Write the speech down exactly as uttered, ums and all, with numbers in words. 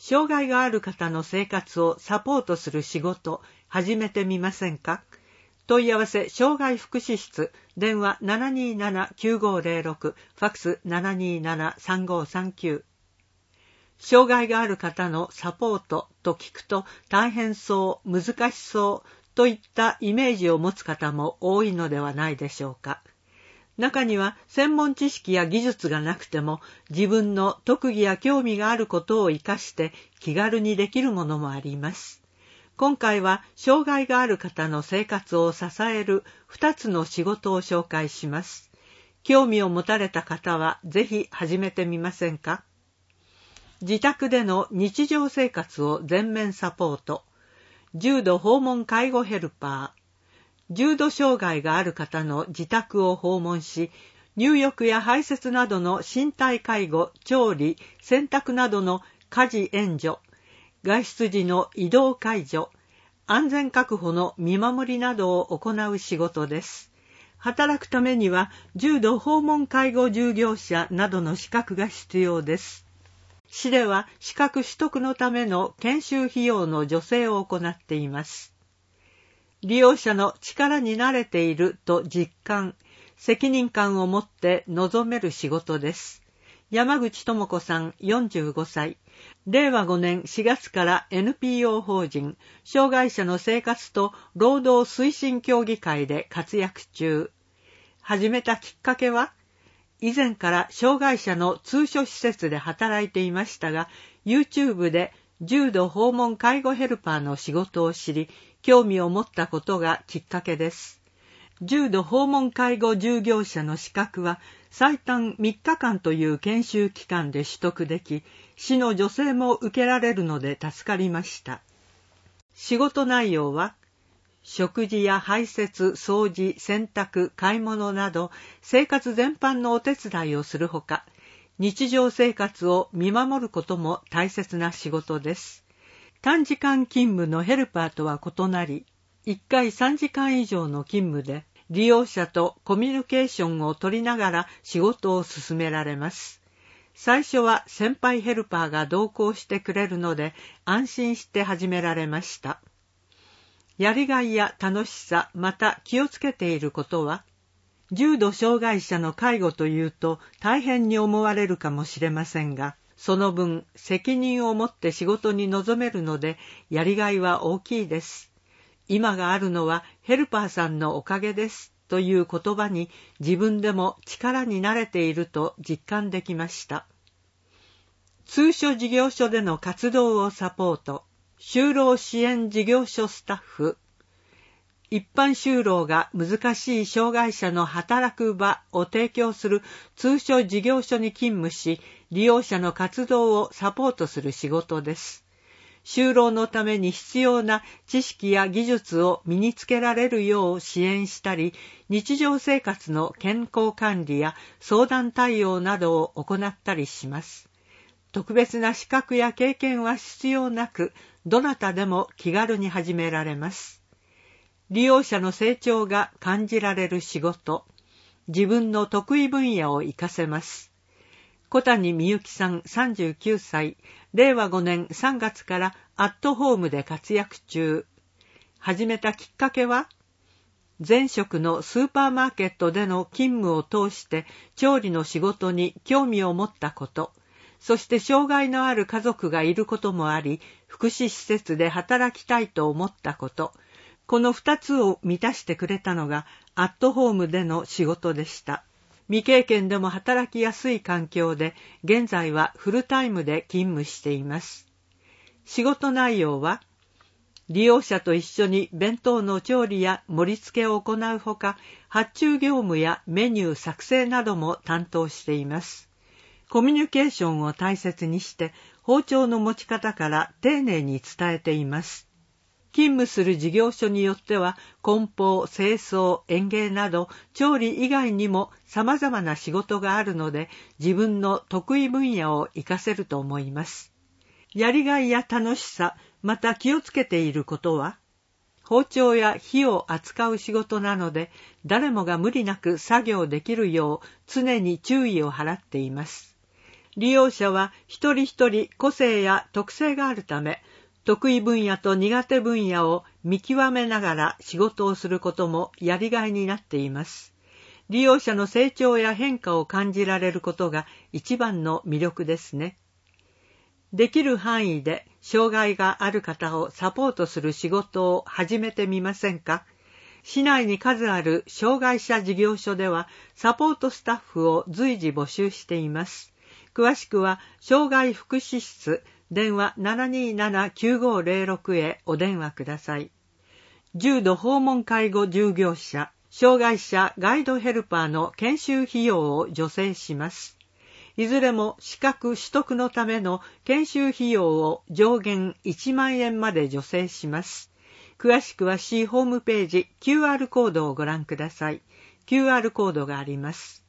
障害がある方の生活をサポートする仕事、始めてみませんか？問い合わせ、障害福祉室、電話 ななにーなな きゅうごゼロろく、ファックス ななにーなな さんごさんきゅう。障害がある方のサポートと聞くと大変そう、難しそうといったイメージを持つ方も多いのではないでしょうか。中には専門知識や技術がなくても自分の特技や興味があることを生かして気軽にできるものもあります。今回は障害がある方の生活を支えるふたつの仕事を紹介します。興味を持たれた方はぜひ始めてみませんか？自宅での日常生活を全面サポート。重度訪問介護ヘルパー。重度障害がある方の自宅を訪問し、入浴や排泄などの身体介護、調理、洗濯などの家事援助、外出時の移動介助、安全確保の見守りなどを行う仕事です。働くためには重度訪問介護従業者などの資格が必要です。市では資格取得のための研修費用の助成を行っています。利用者の力になれていると実感、責任感を持って臨める仕事です。山口智子さんよんじゅうごさい、れいわごねんしがつから エヌピーオー 法人障害者の生活と労働推進協議会で活躍中。始めたきっかけは、以前から障害者の通所施設で働いていましたが、YouTube で重度訪問介護ヘルパーの仕事を知り、興味を持ったことがきっかけです。重度訪問介護従業者の資格は最短みっかかんという研修期間で取得でき、市の助成も受けられるので助かりました。仕事内容は、食事や排泄、掃除、洗濯、買い物など生活全般のお手伝いをするほか、日常生活を見守ることも大切な仕事です。短時間勤務のヘルパーとは異なり、いっかいさんじかん以上の勤務で利用者とコミュニケーションを取りながら仕事を進められます。最初は先輩ヘルパーが同行してくれるので安心して始められました。やりがいや楽しさ、また気をつけていることは、重度障害者の介護というと大変に思われるかもしれませんが、その分責任を持って仕事に臨めるのでやりがいは大きいです。今があるのはヘルパーさんのおかげですという言葉に自分でも力になれていると実感できました。通所事業所での活動をサポート。就労支援事業所スタッフ。一般就労が難しい障害者の働く場を提供する通所事業所に勤務し、利用者の活動をサポートする仕事です。就労のために必要な知識や技術を身につけられるよう支援したり、日常生活の健康管理や相談対応などを行ったりします。特別な資格や経験は必要なく、どなたでも気軽に始められます。利用者の成長が感じられる仕事、自分の得意分野を活かせます。小谷美幸さんさんじゅうきゅうさい、れいわごねんさんがつからアットホームで活躍中。始めたきっかけは、前職のスーパーマーケットでの勤務を通して調理の仕事に興味を持ったこと、そして障害のある家族がいることもあり、福祉施設で働きたいと思ったこと、この二つを満たしてくれたのがアットホームでの仕事でした。未経験でも働きやすい環境で、現在はフルタイムで勤務しています。仕事内容は、利用者と一緒に弁当の調理や盛り付けを行うほか、発注業務やメニュー作成なども担当しています。コミュニケーションを大切にして、包丁の持ち方から丁寧に伝えています。勤務する事業所によっては、梱包、清掃、園芸など、調理以外にも様々な仕事があるので、自分の得意分野を活かせると思います。やりがいや楽しさ、また気をつけていることは、包丁や火を扱う仕事なので、誰もが無理なく作業できるよう常に注意を払っています。 利用者は一人一人個性や特性があるため、得意分野と苦手分野を見極めながら仕事をすることもやりがいになっています。利用者の成長や変化を感じられることが一番の魅力ですね。できる範囲で障害がある方をサポートする仕事を始めてみませんか？市内に数ある障害者事業所ではサポートスタッフを随時募集しています。詳しくは障害福祉室電話 ななにーなな きゅうごーぜろろく へお電話ください。重度訪問介護従業者、障害者ガイドヘルパーの研修費用を助成します。いずれも資格取得のための研修費用を上限いちまんえんまで助成します。詳しくは市ホームページ キューアール コードをご覧ください。キューアール コードがあります。